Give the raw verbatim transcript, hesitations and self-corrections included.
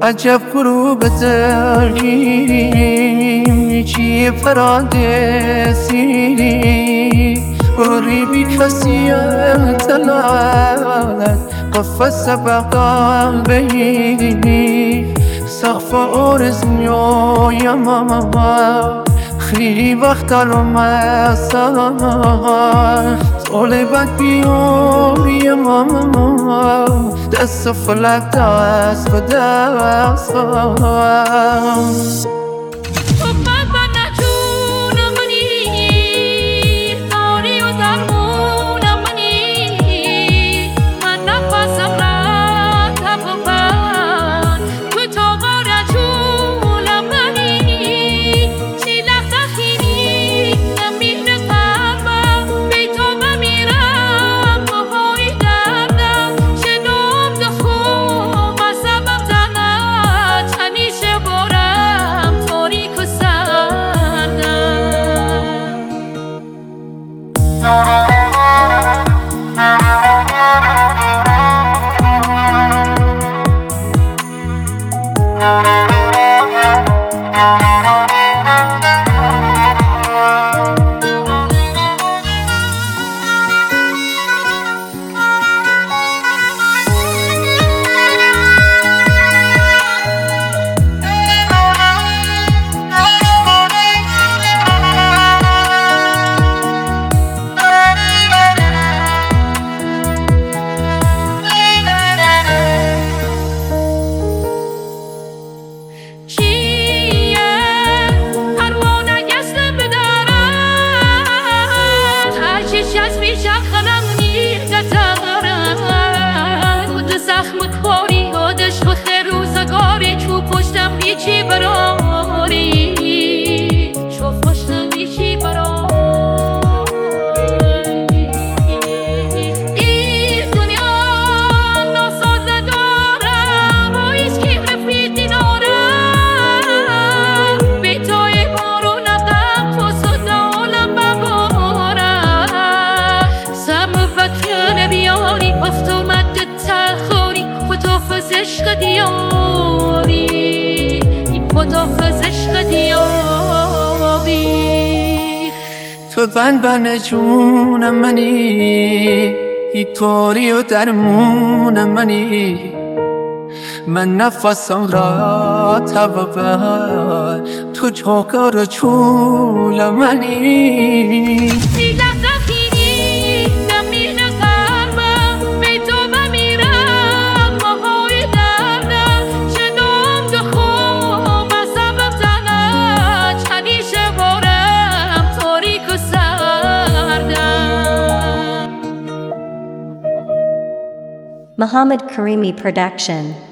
عجب غروب داریم چی پرادسی وری بی کسی اطلاعات قفص بقا بی سقف آرزو یا ماما خیلی وقت رو مسا طالبت بیاری ماما دست فلک دست به دست چی براری شو خوشم چی براری این دنیا ناساز دارم و ایست که رفیقی دارم به توی بارو نقم تو صدالم ببارم سم وکن بیاری افت اومد تخوری خدا فزشق دیاری خداحافظ عشق دیابی تو بند بند جون منی ای توری و درمون منی من نفسم را تبابر تو جوکر و چول منی Muhammad Karimi Production.